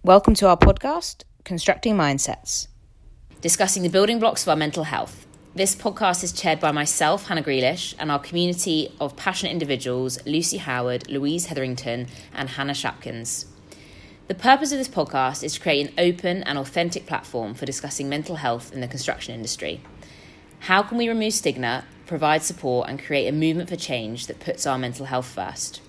Welcome to our podcast, Constructing Mindsets. Discussing the building blocks of our mental health. This podcast is chaired by myself, Hannah Grealish, and our community of passionate individuals, Lucy Howard, Louise Hetherington, and Hannah Shapkins. The purpose of this podcast is to create an open and authentic platform for discussing mental health in the construction industry. How can we remove stigma, provide support, and create a movement for change that puts our mental health first?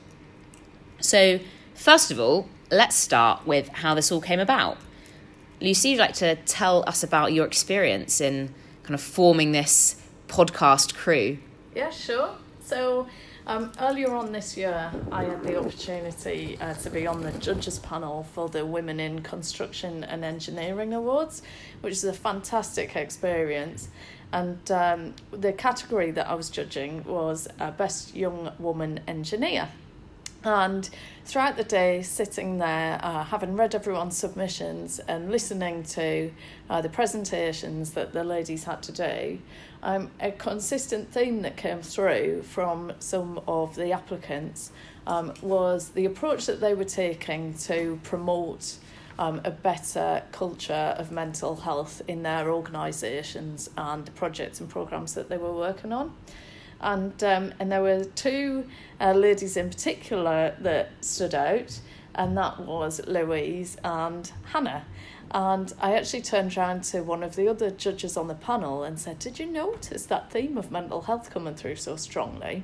So, first of all, let's start with how this all came about. Lucy, would you like to tell us about your experience in kind of forming this podcast crew? Yeah, sure. So earlier on this year, I had the opportunity to be on the judges panel for the Women in Construction and Engineering Awards, which is a fantastic experience. And the category that I was judging was Best Young Woman Engineer. And throughout the day, sitting there, having read everyone's submissions and listening to the presentations that the ladies had to do, a consistent theme that came through from some of the applicants was the approach that they were taking to promote a better culture of mental health in their organisations and the projects and programmes that they were working on. And there were two ladies in particular that stood out, and that was Louise and Hannah. And I actually turned around to one of the other judges on the panel and said, "Did you notice that theme of mental health coming through so strongly?"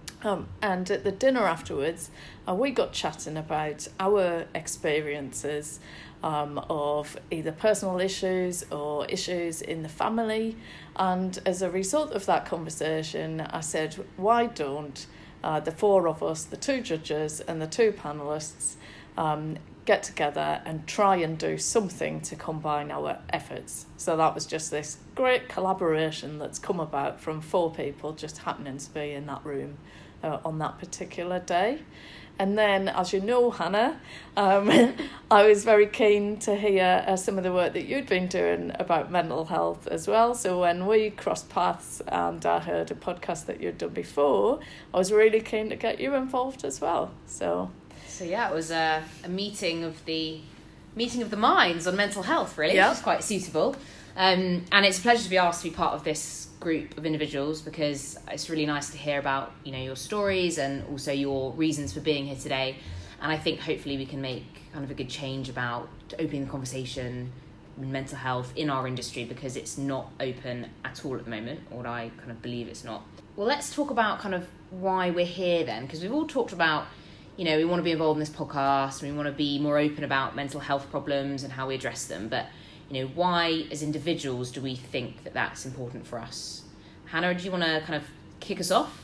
And at the dinner afterwards, we got chatting about our experiences of either personal issues or issues in the family. And as a result of that conversation, I said, why don't the four of us, the two judges and the two panellists, get together and try and do something to combine our efforts. So that was just this great collaboration that's come about from four people just happening to be in that room on that particular day. And then, as you know, Hannah, I was very keen to hear some of the work that you'd been doing about mental health as well. So when we crossed paths and I heard a podcast that you'd done before, I was really keen to get you involved as well. So yeah, it was a meeting of the minds on mental health, really, yeah. Which is quite suitable. And it's a pleasure to be asked to be part of this group of individuals, because it's really nice to hear about, you know, your stories and also your reasons for being here today. And I think hopefully we can make kind of a good change about opening the conversation in mental health in our industry, because it's not open at all at the moment, or I kind of believe it's not. Well, let's talk about kind of why we're here then, because we've all talked about, you know, we want to be involved in this podcast and we want to be more open about mental health problems and how we address them. But, you know, why as individuals do we think that that's important for us? Hannah, do you want to kind of kick us off?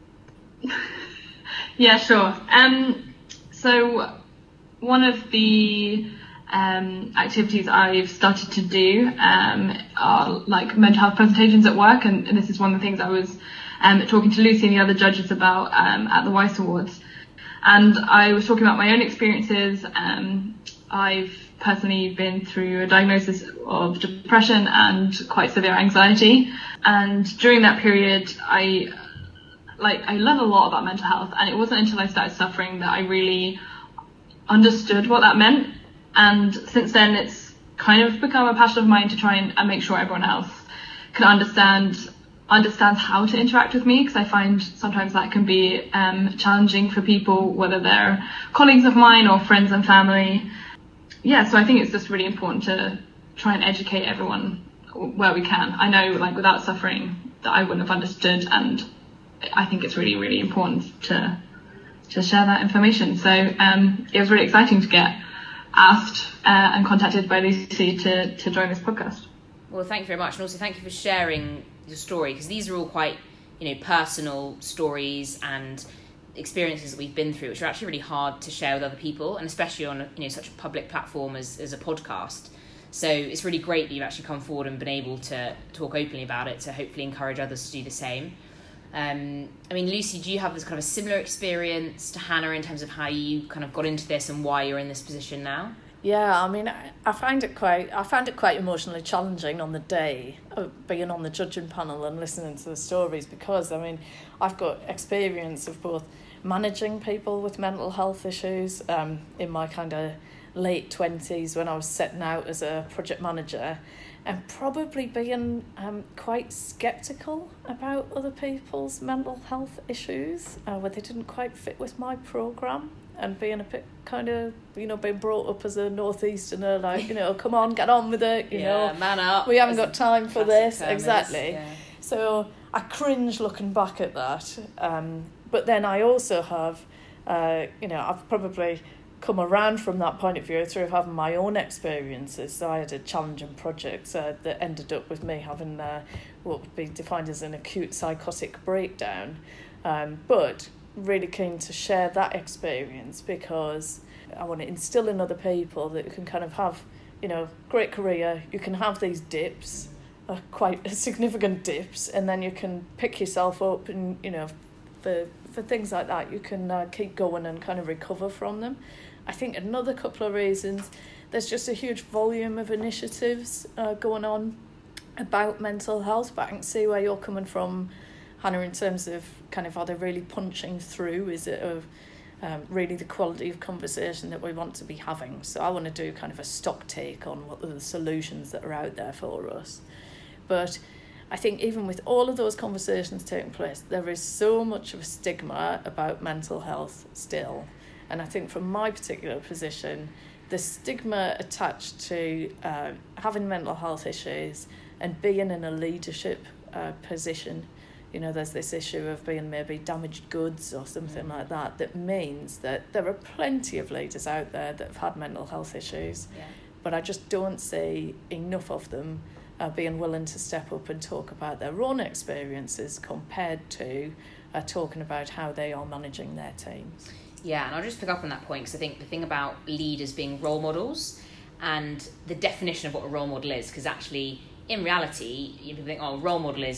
Yeah, sure. So one of the activities I've started to do are like mental health presentations at work, and this is one of the things I was talking to Lucy and the other judges about at the Weiss Awards. And I was talking about my own experiences. I've personally been through a diagnosis of depression and quite severe anxiety. And during that period, I learned a lot about mental health. And it wasn't until I started suffering that I really understood what that meant. And since then, it's kind of become a passion of mine to try and make sure everyone else can understands how to interact with me, because I find sometimes that can be challenging for people, whether they're colleagues of mine or friends and family. Yeah, so I think it's just really important to try and educate everyone where we can. I know, like, without suffering, that I wouldn't have understood, and I think it's really, really important to share that information. So it was really exciting to get asked and contacted by Lucy to join this podcast. Well, thank you very much, and also thank you for sharing your story, because these are all quite, you know, personal stories and experiences that we've been through, which are actually really hard to share with other people, and especially on, you know, such a public platform as a podcast. So it's really great that you've actually come forward and been able to talk openly about it, to hopefully encourage others to do the same. I mean, Lucy, do you have this kind of a similar experience to Hannah in terms of how you kind of got into this and why you're in this position now? Yeah, I mean, I found it quite emotionally challenging on the day of being on the judging panel and listening to the stories, because, I mean, I've got experience of both managing people with mental health issues in my kind of late 20s when I was setting out as a project manager, and probably being quite sceptical about other people's mental health issues, where they didn't quite fit with my programme, and being a bit kind of, being brought up as a northeasterner, like, come on, get on with it, you know. Man up. We haven't got time for this. Exactly. Yeah. So I cringe looking back at that. But then I also have, I've probably come around from that point of view through having my own experiences. So I had a challenging project that ended up with me having what would be defined as an acute psychotic breakdown. But really keen to share that experience, because I want to instill in other people that you can kind of have, great career, you can have these dips, quite significant dips, and then you can pick yourself up, and, for things like that, you can keep going and kind of recover from them. I think another couple of reasons, there's just a huge volume of initiatives going on about mental health, but I can see where you're coming from, Hannah, in terms of kind of, are they really punching through? Is it really the quality of conversation that we want to be having? So I want to do kind of a stock take on what are the solutions that are out there for us. But I think even with all of those conversations taking place, there is so much of a stigma about mental health still. And I think from my particular position, the stigma attached to having mental health issues and being in a leadership position, there's this issue of being maybe damaged goods or something like that, that means that there are plenty of leaders out there that have had mental health issues, but I just don't see enough of them being willing to step up and talk about their own experiences compared to talking about how they are managing their teams. Yeah, and I'll just pick up on that point, because I think the thing about leaders being role models and the definition of what a role model is, because actually, in reality, people think, role model is,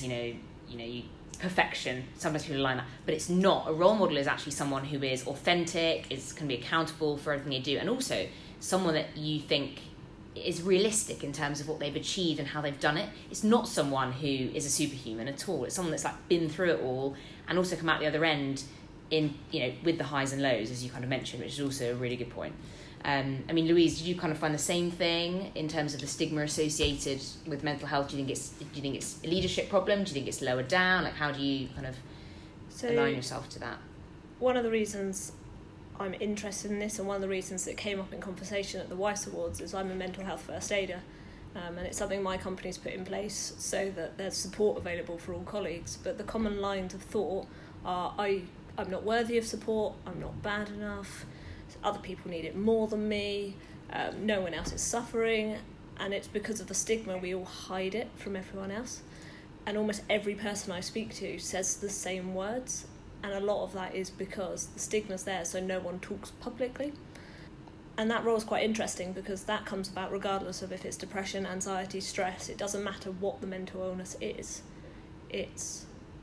perfection. Sometimes people line that, but it's not. A role model is actually someone who is authentic, can be accountable for everything they do, and also someone that you think is realistic in terms of what they've achieved and how they've done it. It's not someone who is a superhuman at all. It's someone that's been through it all and also come out the other end in with the highs and lows, as you kind of mentioned, which is also a really good point. Louise, did you kind of find the same thing in terms of the stigma associated with mental health? Do you think it's a leadership problem? Do you think it's lower down? Like, how do you kind of align yourself to that? One of the reasons I'm interested in this, and one of the reasons that came up in conversation at the Weiss Awards, is I'm a mental health first aider, and it's something my company's put in place so that there's support available for all colleagues. But the common lines of thought are, I'm not worthy of support, I'm not bad enough, other people need it more than me, no one else is suffering, and it's because of the stigma we all hide it from everyone else. And almost every person I speak to says the same words, and a lot of that is because the stigma's there, so no one talks publicly. And that role is quite interesting, because that comes about regardless of if it's depression, anxiety, stress. It doesn't matter what the mental illness is. It's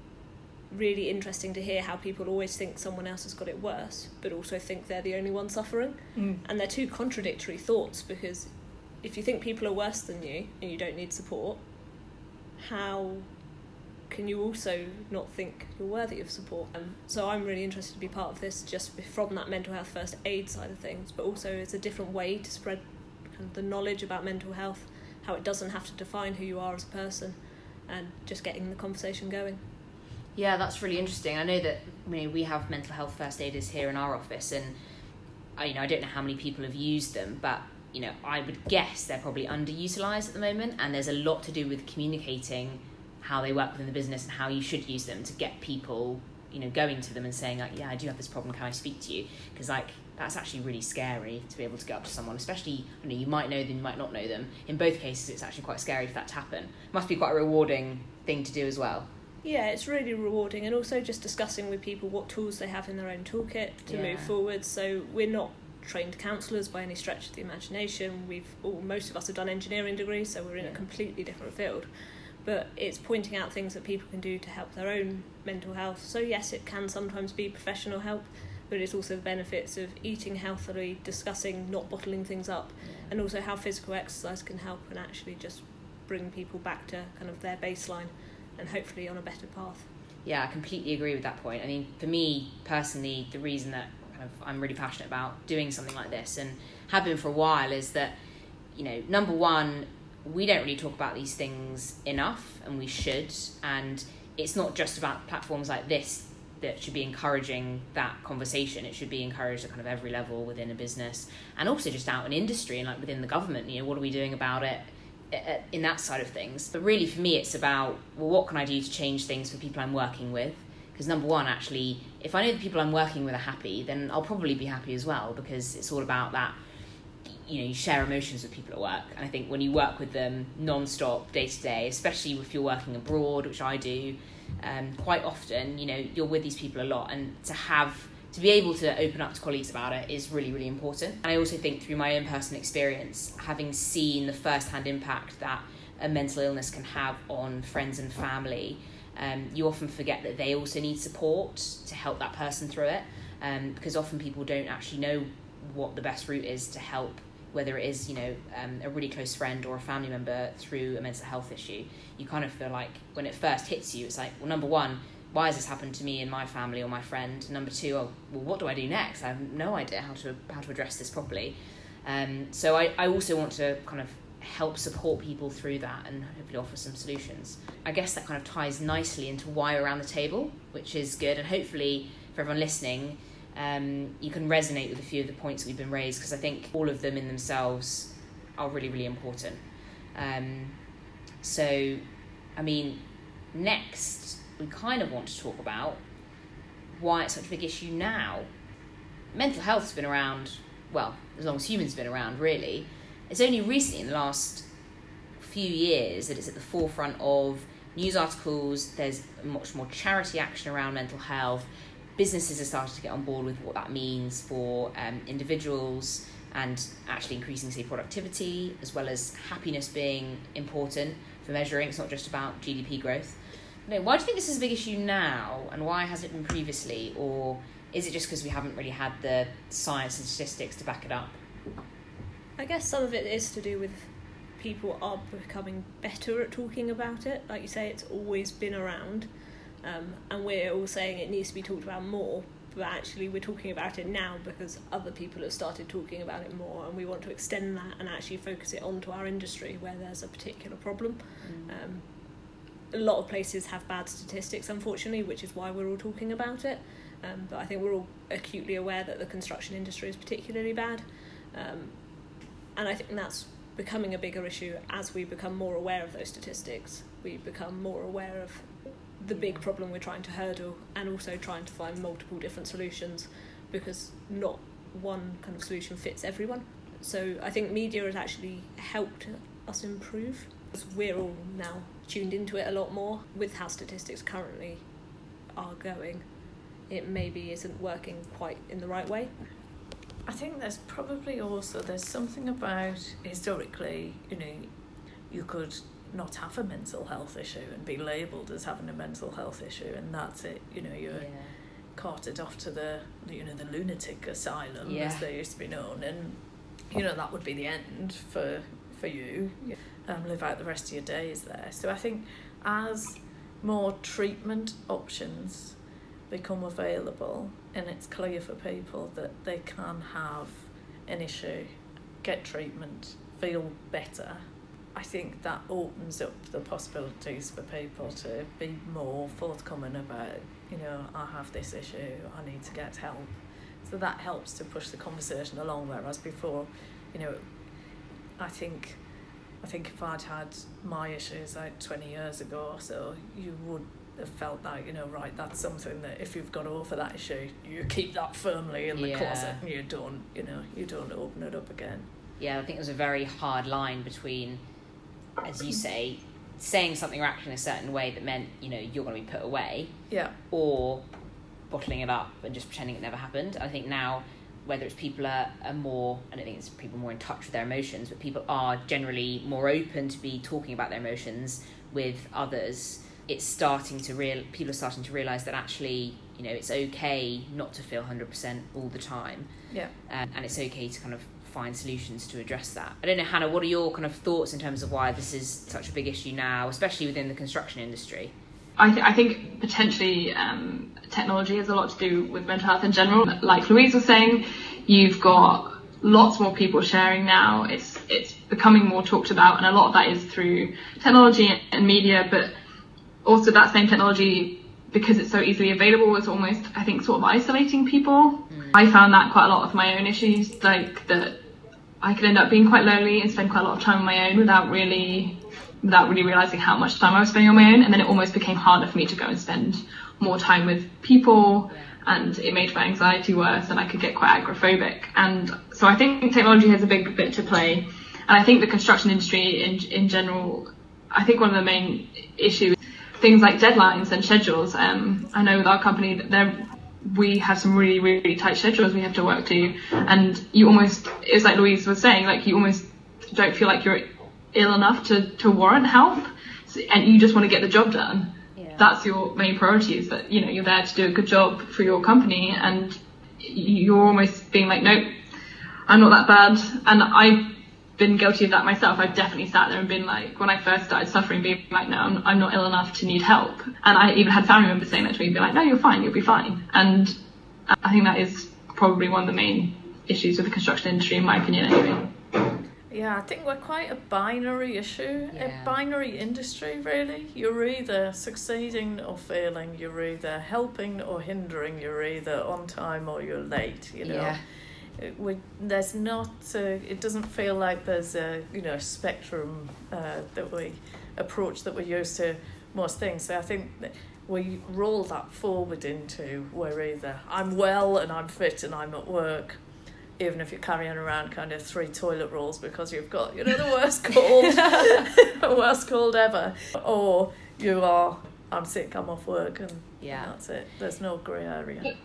really interesting to hear how people always think someone else has got it worse, but also think they're the only one suffering. And they're two contradictory thoughts, because if you think people are worse than you and you don't need support, how can you also not think you're worthy of support? So I'm really interested to be part of this, just from that mental health first aid side of things, but also it's a different way to spread kind of the knowledge about mental health, how it doesn't have to define who you are as a person, and just getting the conversation going. Yeah, that's really interesting. I know that we have mental health first aiders here in our office, and I don't know how many people have used them, but I would guess they're probably underutilised at the moment, and there's a lot to do with communicating how they work within the business and how you should use them to get people going to them and saying, yeah, I do have this problem, can I speak to you? Because that's actually really scary to be able to go up to someone, especially you might know them, you might not know them. In both cases, it's actually quite scary for that to happen. It must be quite a rewarding thing to do as well. Yeah, it's really rewarding, and also just discussing with people what tools they have in their own toolkit to move forward. So we're not trained counsellors by any stretch of the imagination. Most of us have done engineering degrees, so we're in a completely different field. But it's pointing out things that people can do to help their own mental health. So yes, it can sometimes be professional help, but it's also the benefits of eating healthily, discussing not bottling things up, and also how physical exercise can help and actually just bring people back to kind of their baseline and hopefully on a better path. Yeah, I completely agree with that point. I mean, for me personally, the reason that I'm really passionate about doing something like this and have been for a while, is that, you know, number one, we don't really talk about these things enough, and we should. And it's not just about platforms like this that should be encouraging that conversation. It should be encouraged at kind of every level within a business, and also just out in industry and like within the government. You know, what are we doing about it in that side of things? But really for me, it's about, well, what can I do to change things for people I'm working with? Because number one, actually, if I know the people I'm working with are happy, then I'll probably be happy as well, because it's all about that, you know, you share emotions with people at work. And I think when you work with them non-stop, day to day, especially if you're working abroad, which I do quite often, you know, you're with these people a lot, and to be able to open up to colleagues about it is really, really important. And I also think through my own personal experience, having seen the first-hand impact that a mental illness can have on friends and family, you often forget that they also need support to help that person through it, because often people don't actually know what the best route is to help, whether it is, you know, a really close friend or a family member through a mental health issue. You kind of feel like when it first hits you, it's like, well, number one, why has this happened to me and my family or my friend? Number two, well, what do I do next? I have no idea how to address this properly. So I also want to kind of help support people through that and hopefully offer some solutions. I guess that kind of ties nicely into why we're around the table, which is good. And hopefully for everyone listening, you can resonate with a few of the points that we've been raised, because I think all of them in themselves are really, really important. So, I mean, next, we kind of want to talk about why it's such a big issue now. Mental health's been around, well, as long as humans have been around, really. It's only recently, in the last few years, that it's at the forefront of news articles. There's much more charity action around mental health. Businesses are starting to get on board with what that means for individuals, and actually increasing, say, productivity, as well as happiness being important for measuring. It's not just about GDP growth. No, why do you think this is a big issue now, and why hasn't it been previously? Or is it just because we haven't really had the science and statistics to back it up? I guess some of it is to do with people are becoming better at talking about it. Like you say, it's always been around, and we're all saying it needs to be talked about more, but actually we're talking about it now because other people have started talking about it more, and we want to extend that and actually focus it onto our industry where there's a particular problem. A lot of places have bad statistics, unfortunately, which is why we're all talking about it, but I think we're all acutely aware that the construction industry is particularly bad. And I think that's becoming a bigger issue as we become more aware of those statistics. We become more aware of the big problem we're trying to hurdle, and also trying to find multiple different solutions, because not one kind of solution fits everyone. So I think media has actually helped us improve. We're all now tuned into it a lot more. With how statistics currently are going, it maybe isn't working quite in the right way. I think there's probably also, there's something about, historically, you know, you could not have a mental health issue and be labelled as having a mental health issue, and that's it, you know, you're carted off to the, you know, the lunatic asylum, as they used to be known, and, you know, that would be the end for you, live out the rest of your days there. So I think as more treatment options become available, and it's clear for people that they can have an issue, get treatment, feel better, I think that opens up the possibilities for people to be more forthcoming about, you know, I have this issue, I need to get help. So that helps to push the conversation along, whereas before, you know, I think if I'd had my issues like 20 years ago or so, you would have felt that, you know, right, that's something that if you've got over that issue, you keep that firmly in the closet, and you don't open it up again. Yeah, I think there's a very hard line between, as you say, saying something or acting a certain way that meant, you know, you're going to be put away, or bottling it up and just pretending it never happened. I think now, whether it's people are more, I don't think it's people more in touch with their emotions, but people are generally more open to be talking about their emotions with others. It's starting to people are starting to realise that actually, you know, it's okay not to feel 100% all the time. And it's okay to kind of find solutions to address that. I don't know, Hannah, what are your kind of thoughts in terms of why this is such a big issue now, especially within the construction industry? I think potentially technology has a lot to do with mental health in general. Like Louise was saying, you've got lots more people sharing now. It's becoming more talked about, and a lot of that is through technology and media, but also that same technology, because it's so easily available, is almost, I think, sort of isolating people. I found that quite a lot of my own issues, like that I could end up being quite lonely and spend quite a lot of time on my own without really realizing how much time I was spending on my own, and then it almost became harder for me to go and spend more time with people, and it made my anxiety worse, and I could get quite agoraphobic. And so I think technology has a big bit to play, and I think the construction industry in general, I think one of the main issues, things like deadlines and schedules. I know with our company we have some really, really tight schedules we have to work to, and it's like Louise was saying, like you almost don't feel like you're ill enough to warrant help, and you just want to get the job done. That's your main priority, is that, you know, you're there to do a good job for your company, and you're almost being like, nope, I'm not that bad. And I've been guilty of that myself. I've definitely sat there and been like, when I first started suffering, being like, no, I'm not ill enough to need help. And I even had family members saying that to me, being like, no, you're fine, you'll be fine. And I think that is probably one of the main issues with the construction industry, in my opinion, anyway. Yeah, I think we're quite a binary issue, a binary industry, really. You're either succeeding or failing, you're either helping or hindering, you're either on time or you're late, you know. There's not, it doesn't feel like there's a, you know, spectrum that we approach that we're used to most things. So I think that we roll that forward into where either I'm well and I'm fit and I'm at work, even if you're carrying around kind of 3 toilet rolls because you've got, you know, the worst cold ever, or you are, I'm sick, I'm off work, and that's it. There's no grey area.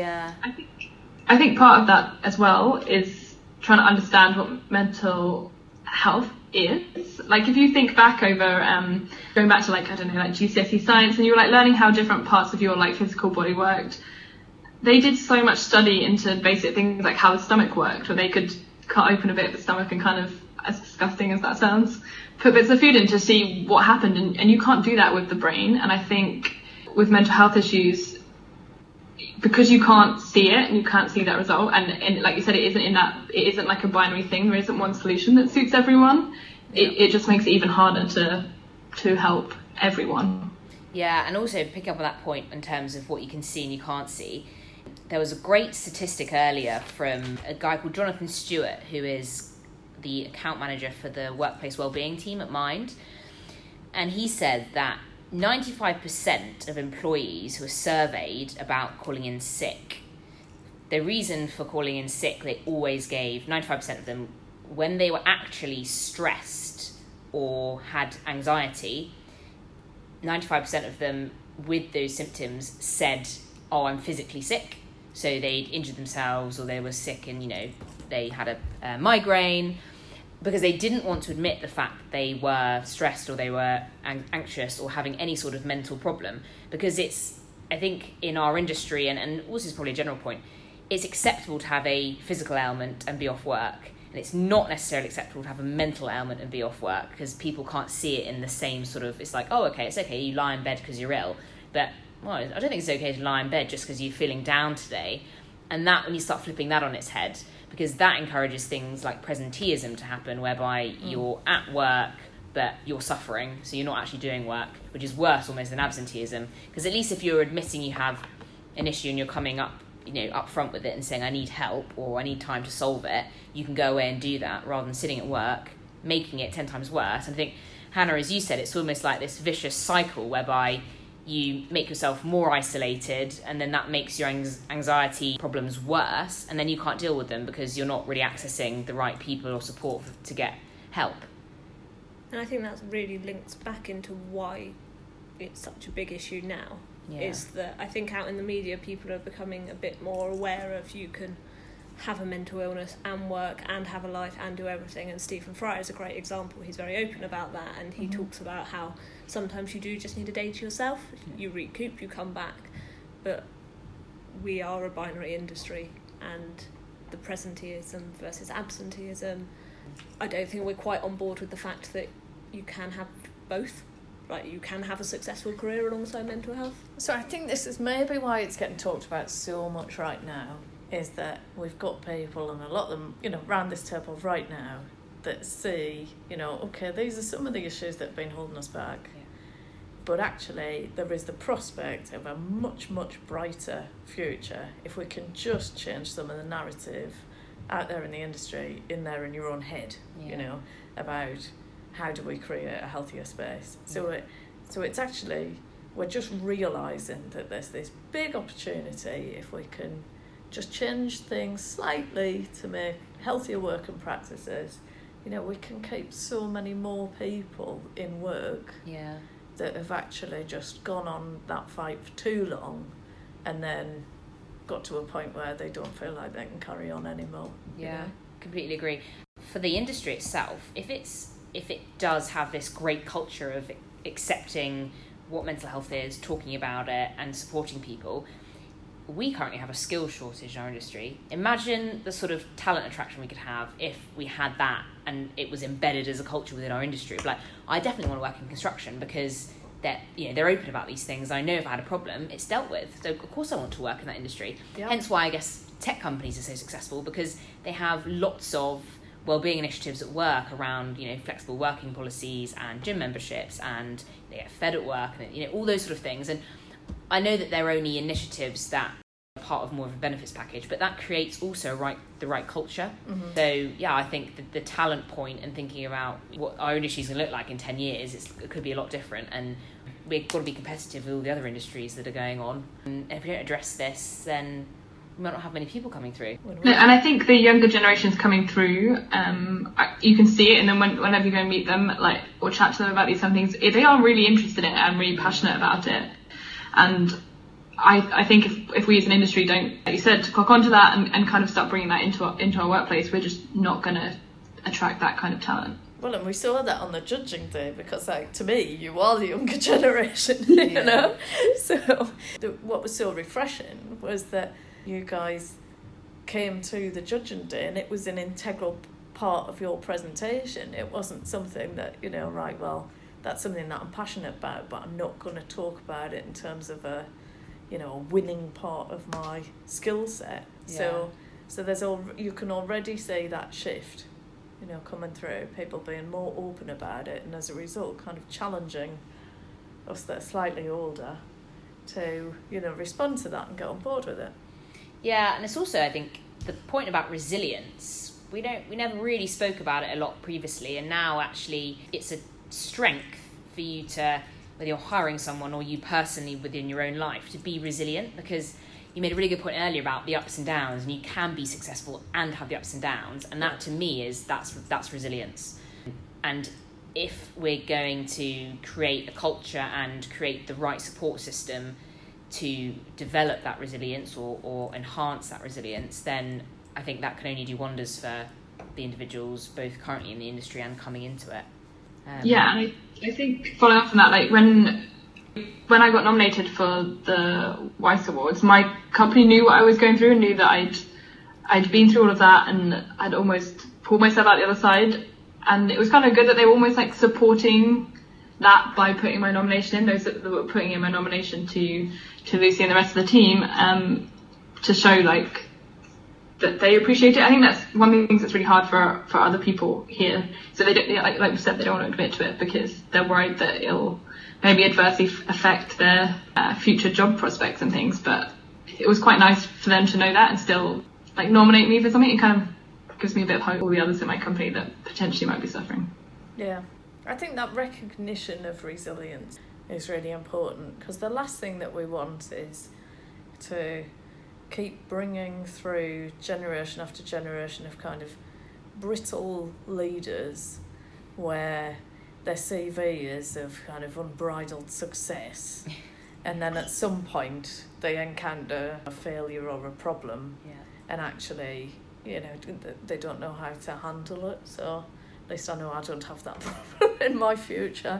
I think part of that as well is trying to understand what mental health is. Like, if you think back over going back to, like, I don't know, like GCSE science, and you were like learning how different parts of your like physical body worked, they did so much study into basic things like how the stomach worked, where they could cut open a bit of the stomach and kind of, as disgusting as that sounds, put bits of food in to see what happened, and you can't do that with the brain. And I think with mental health issues, because you can't see it and you can't see that result, and like you said, it isn't like a binary thing, there isn't one solution that suits everyone. It just makes it even harder to help everyone. Yeah, and also pick up on that point in terms of what you can see and you can't see. There was a great statistic earlier from a guy called Jonathan Stewart, who is the account manager for the workplace wellbeing team at Mind. And he said that 95% of employees who were surveyed about calling in sick, the reason for calling in sick, they always gave, 95% of them, when they were actually stressed or had anxiety, 95% of them with those symptoms said, oh, I'm physically sick. So they'd injured themselves, or they were sick and, you know, they had a migraine, because they didn't want to admit the fact that they were stressed or they were anxious or having any sort of mental problem. Because it's, I think, in our industry, and also is probably a general point, it's acceptable to have a physical ailment and be off work. And it's not necessarily acceptable to have a mental ailment and be off work, because people can't see it in the same sort of, it's like, oh, okay, it's okay, you lie in bed because you're ill. But, well, I don't think it's okay to lie in bed just because you're feeling down today. And that, when you start flipping that on its head, because that encourages things like presenteeism to happen, whereby you're at work, but you're suffering, so you're not actually doing work, which is worse almost than absenteeism. Because at least if you're admitting you have an issue and you're coming up, you know, up front with it and saying, I need help or I need time to solve it, you can go away and do that rather than sitting at work, making it 10 times worse. And I think, Hannah, as you said, it's almost like this vicious cycle whereby you make yourself more isolated, and then that makes your anxiety problems worse, and then you can't deal with them because you're not really accessing the right people or support to get help. And I think that really links back into why it's such a big issue now. Is that I think out in the media people are becoming a bit more aware of, you can have a mental illness and work and have a life and do everything, and Stephen Fry is a great example. He's very open about that, and he talks about how sometimes you do just need a day to yourself, you recoup, you come back. But we are a binary industry, and the presenteeism versus absenteeism, I don't think we're quite on board with the fact that you can have both. Right, you can have a successful career alongside mental health. So I think this is maybe why it's getting talked about so much right now, is that we've got people, and a lot of them, around this table right now, that see, okay, these are some of the issues that have been holding us back. Yeah. But actually, there is the prospect of a much, much brighter future if we can just change some of the narrative out there in the industry, in your own head, about how do we create a healthier space. Yeah. So it's actually, we're just realising that there's this big opportunity if we can just change things slightly to make healthier working practices. We can keep so many more people in work that have actually just gone on that fight for too long and then got to a point where they don't feel like they can carry on anymore. Yeah, completely agree. For the industry itself, if it does have this great culture of accepting what mental health is, talking about it and supporting people, we currently have a skills shortage in our industry. Imagine the sort of talent attraction we could have if we had that and it was embedded as a culture within our industry. Like, I definitely want to work in construction because they're open about these things. I know if I had a problem, it's dealt with. So of course I want to work in that industry. Yep. Hence why I guess tech companies are so successful, because they have lots of wellbeing initiatives at work around, flexible working policies and gym memberships, and they get fed at work and, all those sort of things. And I know that they're only initiatives that are part of more of a benefits package, but that creates also the right culture. Mm-hmm. So I think the talent point and thinking about what our industry is going to look like in 10 years, it could be a lot different, and we've got to be competitive with all the other industries that are going on. And if we don't address this, then we might not have many people coming through. No, and I think the younger generations coming through, you can see it, and then whenever you go and meet them, or chat to them about these things, they are really interested in it and really passionate about it. And I think if we as an industry don't, like you said, clock onto that and kind of start bringing that into our workplace, we're just not going to attract that kind of talent. Well, and we saw that on the judging day, because, to me, you are the younger generation, you know? So what was so refreshing was that you guys came to the judging day and it was an integral part of your presentation. It wasn't something that, that's something that I'm passionate about, but I'm not going to talk about it in terms of a winning part of my skill set. Yeah. So there's you can already see that shift, coming through, people being more open about it, and as a result kind of challenging us that are slightly older to, respond to that and get on board with it. Yeah, and it's also, I think, the point about resilience. We never really spoke about it a lot previously, and now actually it's a strength for you to, whether you're hiring someone or you personally within your own life, to be resilient, because you made a really good point earlier about the ups and downs, and you can be successful and have the ups and downs, and that to me that's resilience. And if we're going to create a culture and create the right support system to develop that resilience or enhance that resilience, then I think that can only do wonders for the individuals both currently in the industry and coming into it. And I think following up from that, when I got nominated for the Weiss Awards, my company knew what I was going through and knew that I'd been through all of that, and I'd almost pulled myself out the other side. And it was kind of good that they were almost supporting that by putting my nomination in, those that were putting in my nomination to Lucy and the rest of the team, to show that they appreciate it. I think that's one of the things that's really hard for other people here. So they don't, like we said, they don't want to admit to it because they're worried that it'll maybe adversely affect their future job prospects and things. But it was quite nice for them to know that and still nominate me for something. It kind of gives me a bit of hope for all the others in my company that potentially might be suffering. Yeah, I think that recognition of resilience is really important, because the last thing that we want is to keep bringing through generation after generation of kind of brittle leaders where their CV is of kind of unbridled success and then at some point they encounter a failure or a problem, and actually they don't know how to handle it. So at least I know I don't have that problem in my future.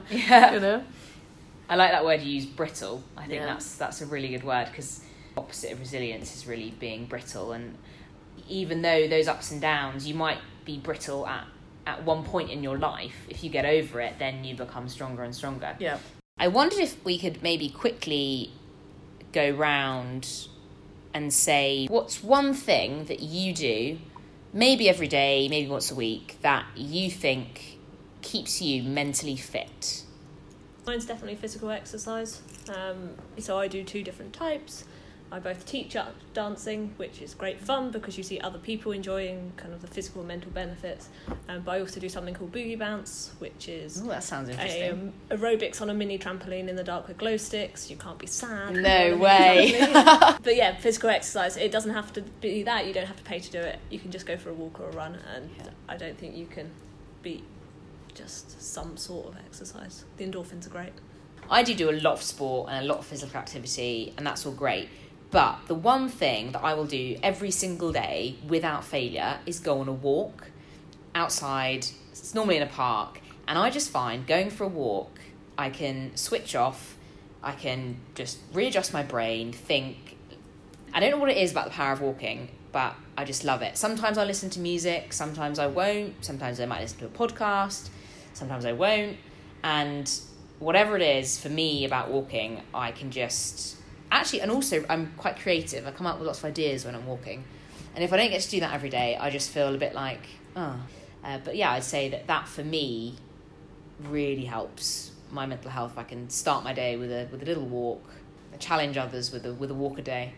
I like that word you use, brittle. I think that's a really good word, because opposite of resilience is really being brittle. And even though those ups and downs, you might be brittle at one point in your life, if you get over it, then you become stronger and stronger. Yeah. I wondered if we could maybe quickly go round and say, what's one thing that you do, maybe every day, maybe once a week, that you think keeps you mentally fit? Mine's definitely physical exercise. So I do 2 different types. I both teach dancing, which is great fun because you see other people enjoying kind of the physical and mental benefits. But I also do something called boogie bounce, which is that sounds interesting. Aerobics on a mini trampoline in the dark with glow sticks. You can't be sad. No way. But yeah, physical exercise. It doesn't have to be that. You don't have to pay to do it. You can just go for a walk or a run, and I don't think you can beat just some sort of exercise. The endorphins are great. I do a lot of sport and a lot of physical activity, and that's all great. But the one thing that I will do every single day without failure is go on a walk outside. It's normally in a park. And I just find going for a walk, I can switch off. I can just readjust my brain, think. I don't know what it is about the power of walking, but I just love it. Sometimes I listen to music. Sometimes I won't. Sometimes I might listen to a podcast. Sometimes I won't. And whatever it is for me about walking, I can just... Actually, and also I'm quite creative. I come up with lots of ideas when I'm walking. And if I don't get to do that every day, I just feel a bit like, but yeah, I'd say that for me really helps my mental health. I can start my day with a little walk. I challenge others with a walk a day.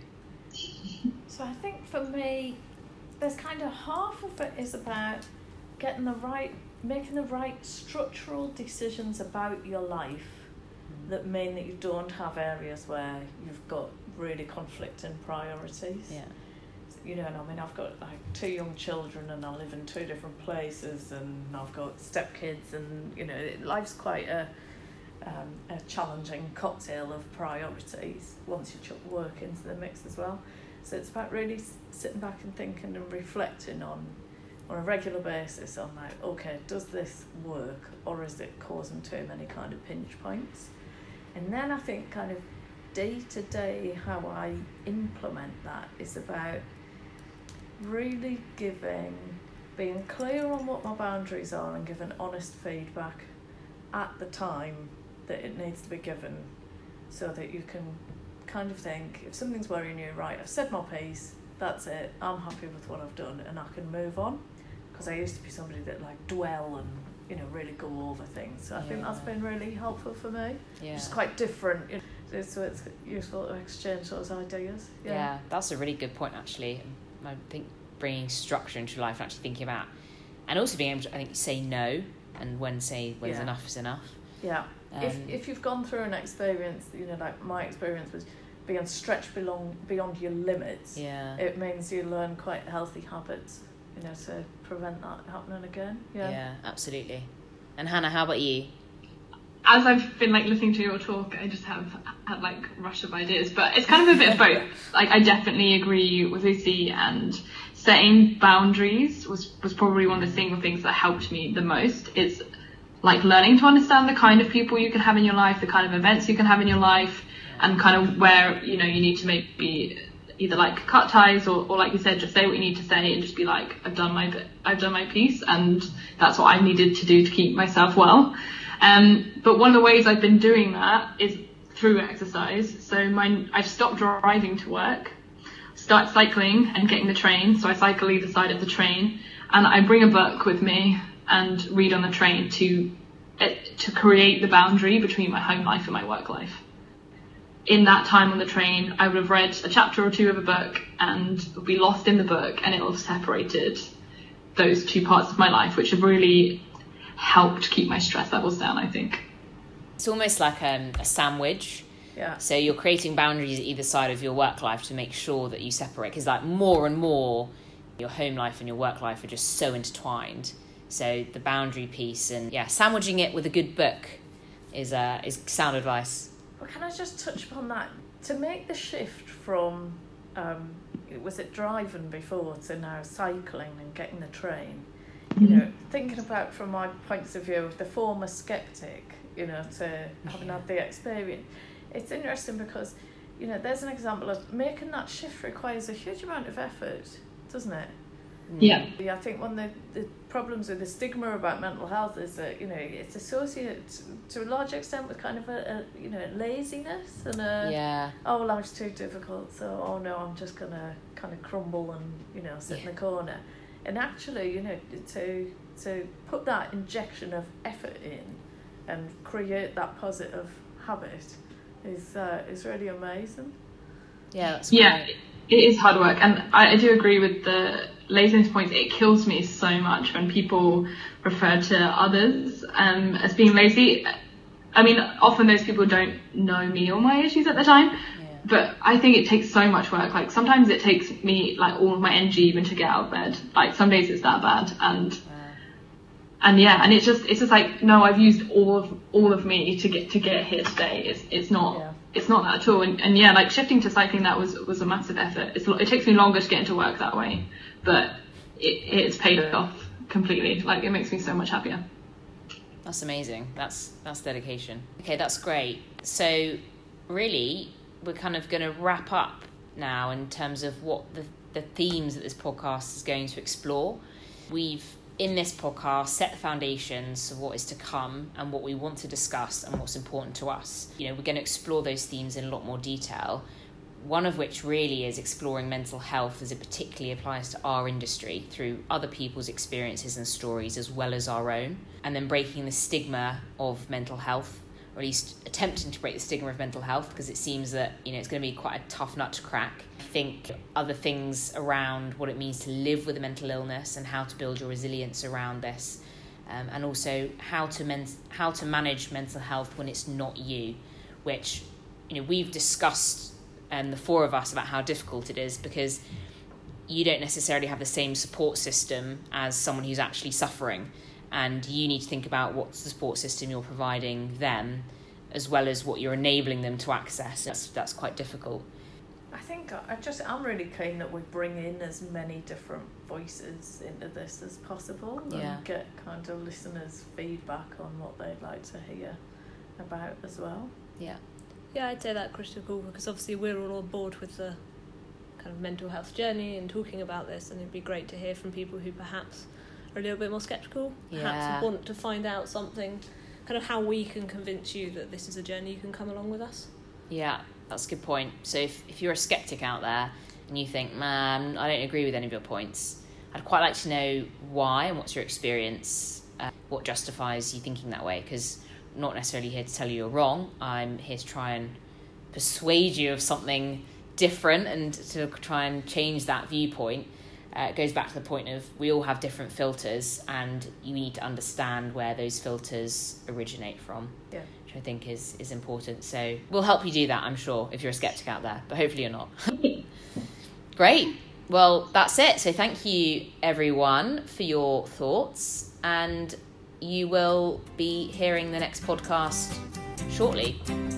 So I think for me, there's kind of half of it is about making the right structural decisions about your life that mean that you don't have areas where you've got really conflicting priorities. Yeah. You know, and I mean, I've got like 2 young children and I live in 2 different places and I've got stepkids and, you know, life's quite a challenging cocktail of priorities once you chuck work into the mix as well. So it's about really sitting back and thinking and reflecting on a regular basis on like, okay, does this work or is it causing too many kind of pinch points? And then I think kind of day to day how I implement that is about really being clear on what my boundaries are and giving honest feedback at the time that it needs to be given, so that you can kind of think, if something's worrying you, right, I've said my piece, that's it, I'm happy with what I've done and I can move on. Because I used to be somebody that like dwell and, you know, really go over things. So I think that's been really helpful for me. Yeah. It's quite different, you know, so it's useful to exchange those ideas. Yeah, that's a really good point actually. I think bringing structure into life and actually thinking about, and also being able to, I think, say no, and when enough is enough. Yeah. If you've gone through an experience, you know, like my experience was being stretched beyond your limits. Yeah. It means you learn quite healthy habits, you know, to prevent that happening again. Yeah, absolutely. And Hannah, how about you? As I've been like listening to your talk, I just have had like rush of ideas, but it's kind of a bit of both. Like I definitely agree with Lucy, and setting boundaries was probably one of the single things that helped me the most. It's like learning to understand the kind of people you can have in your life, the kind of events you can have in your life, and kind of where, you know, you need to maybe either like cut ties or like you said, just say what you need to say and just be like, I've done my piece, and that's what I needed to do to keep myself well. But one of the ways I've been doing that is through exercise. So I've stopped driving to work, start cycling and getting the train. So I cycle either side of the train, and I bring a book with me and read on the train to create the boundary between my home life and my work life. In that time on the train, I would have read a chapter or 2 of a book and be lost in the book, and it will have separated those 2 parts of my life, which have really helped keep my stress levels down, I think. It's almost like a sandwich. Yeah. So you're creating boundaries at either side of your work life to make sure that you separate, because like more and more your home life and your work life are just so intertwined. So the boundary piece and sandwiching it with a good book is sound advice. Well, can I just touch upon that? To make the shift from, was it driving before to now cycling and getting the train, you know, thinking about from my points of view, the former skeptic, you know, to having had the experience, it's interesting because, you know, there's an example of making that shift requires a huge amount of effort, doesn't it? Yeah. I think one of the problems with the stigma about mental health is that, it's associated to a large extent with kind of a laziness and oh, life's too difficult, so oh no, I'm just gonna kind of crumble and sit in the corner. And actually, to put that injection of effort in and create that positive habit is really amazing. Yeah, that's great. It is hard work, and I do agree with the laziness point. It kills me so much when people refer to others as being lazy. I mean, often those people don't know me or my issues at the time, but I think it takes so much work. Like sometimes it takes me like all of my energy even to get out of bed. Like some days it's that bad, and it's just like, no, I've used all of me to get here today. It's not that at all. And like shifting to cycling, that was a massive effort. It takes me longer to get into work that way, but it's paid off completely. Like it makes me so much happier. That's amazing. That's dedication. Okay, that's great. So really, we're kind of going to wrap up now in terms of what the themes that this podcast is going to explore. We've, in this podcast, set the foundations of what is to come and what we want to discuss and what's important to us. We're going to explore those themes in a lot more detail, one of which really is exploring mental health as it particularly applies to our industry through other people's experiences and stories as well as our own, and then breaking the stigma of mental health, or at least attempting to break the stigma of mental health, because it seems that it's going to be quite a tough nut to crack. I think other things around what it means to live with a mental illness and how to build your resilience around this, and also how to manage mental health when it's not you, which we've discussed, the four of us, about how difficult it is, because you don't necessarily have the same support system as someone who's actually suffering, and you need to think about what's the support system you're providing them as well as what you're enabling them to access. That's quite difficult. I think I'm really keen that we bring in as many different voices into this as possible and get kind of listeners' feedback on what they'd like to hear about as well. Yeah, I'd say that's critical, because obviously we're all on board with the kind of mental health journey and talking about this, and it'd be great to hear from people who perhaps are a little bit more sceptical, perhaps want to find out something, kind of how we can convince you that this is a journey you can come along with us. Yeah, that's a good point. So if you're a skeptic out there and you think, man, I don't agree with any of your points, I'd quite like to know why and what's your experience, what justifies you thinking that way, because I'm not necessarily here to tell you you're wrong. I'm here to try and persuade you of something different and to try and change that viewpoint. It goes back to the point of we all have different filters, and you need to understand where those filters originate from, which I think is important. So we'll help you do that, I'm sure, if you're a skeptic out there, but hopefully you're not. Great. Well, that's it. So thank you, everyone, for your thoughts, and you will be hearing the next podcast shortly.